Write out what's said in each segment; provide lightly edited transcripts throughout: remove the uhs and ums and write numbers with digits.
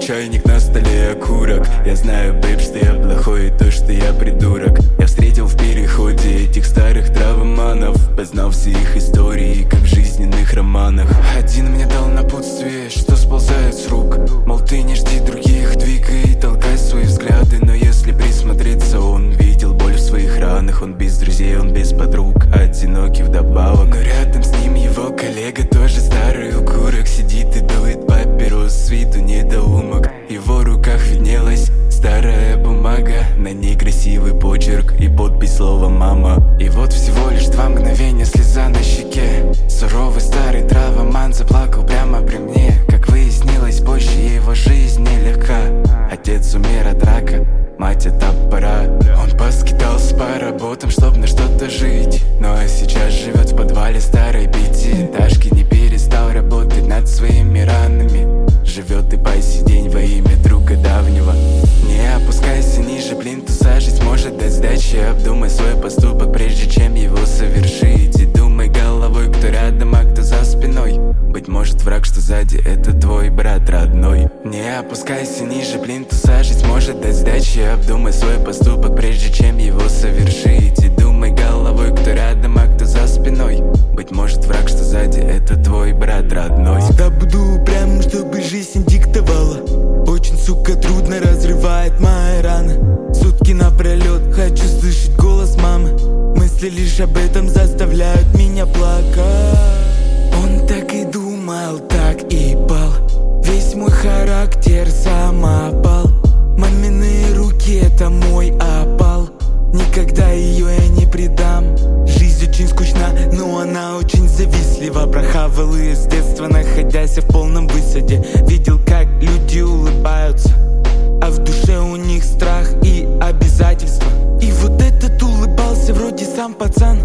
чайник, на столе окурок. Я знаю, бэйб, что я плохой и то, что я придурок. Я встретил в переходе этих старых травоманов, познал все их истории, как в жизненных романах. Один мне дал напутствие, что сползает с рук. Мол, ты не жди других, двигай и толкай свои взгляды. Но если присмотреться, он видел боль в своих ранах. Он без друзей, он без подруг, одинокий вдобавок. Но рядом с ним его коллега, тоже старый укурок, сидит и дует папирос, с виду недоумок. В его руках виднелась старая бумага, на ней красивый почерк и подпись слова «мама». И вот всего лишь 2 мгновения, слеза на щеке. Суровый старый травоман заплакал прямо при мне. Как выяснилось позже, его жизнь нелегка. Отец умер от рака, мать от топора. Он поскитался по работам, чтоб на что-то жить, но сейчас живет в подвале старой пятиэтажки. Не перестал работать над своими ранами, живет и по сей день во имя друга давнего. Не опускайся ниже плинтуса, жизнь может дать сдачи. Обдумай свой поступок, прежде чем его совершить. И думай головой, кто рядом, а кто за спиной. Быть может, враг, что сзади, это твой брат родной. Не опускайся ниже плинтуса, жизнь может дать сдачи. Обдумай свой поступок, прежде чем его совершить. И думай головой, кто рядом, а кто за спиной. Быть может, враг, что сзади, это твой брат родной. Всегда буду упрямым, чтобы жизнь диктовала. Очень, сука, трудно разрывает мои раны. Сутки напролет хочу слышать голос мамы. Мысли лишь об этом заставляют меня плакать. Он так и думал, так и пал. Весь мой характер самопал. Мамины руки — это мой опал. Никогда ее я не предам. Жизнь очень скучна, но она очень завистлива. Прохавал ее с детства, находясь в полном высаде. Видел, как люди улыбаются, а в душе у них страх и обязательства. И вот этот улыбался вроде сам пацан.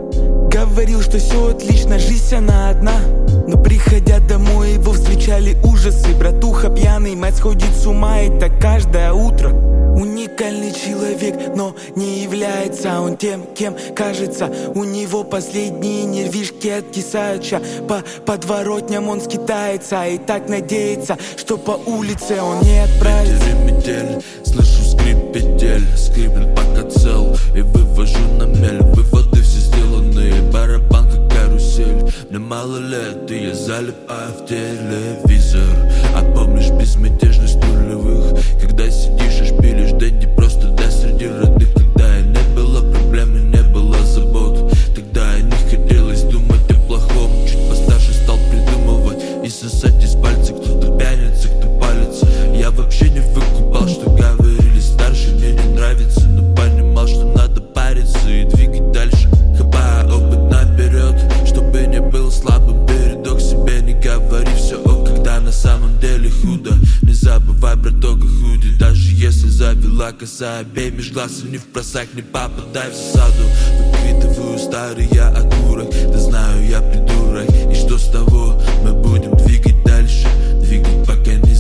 Говорил, что все отлично, жизнь она одна. Но приходя домой, его встречали ужасы. Братуха пьяный, мать сходит с ума, и так каждое утро. Уникальный человек, но не является он тем, кем кажется. У него последние нервишки откисают. Ща по подворотням он скитается и так надеется, что по улице он не отправится. Метель, слышу скрип петель, скриплет пока цел и вывожу на мель. Выводы все сделанные, барабан как карусель. Мне мало лет, и я залипаю в телевизор. А помнишь безмятежность нулевых, когда сидишь и шпилишь, да не просто да среди родных. Когда и не было проблем, и не было забот, тогда и не хотелось думать о плохом. Чуть постарше стал придумывать и сосать из пальца. Кто-то пьяница, кто палится. Я вообще не выкупал, что говорили старше. Мне не нравится, но понимал, что надо париться и двигать дальше. Хапая опыт наперед, чтобы не был слабым. Передок себе не говори все о, когда на самом деле худо. Не забывай про тога худи, даже если завела коса. Обей меж глаз и не впросак, не попадай в засаду. Выкидываю старый я окурок, да знаю я придурок. И что с того, мы будем двигать дальше, двигать пока не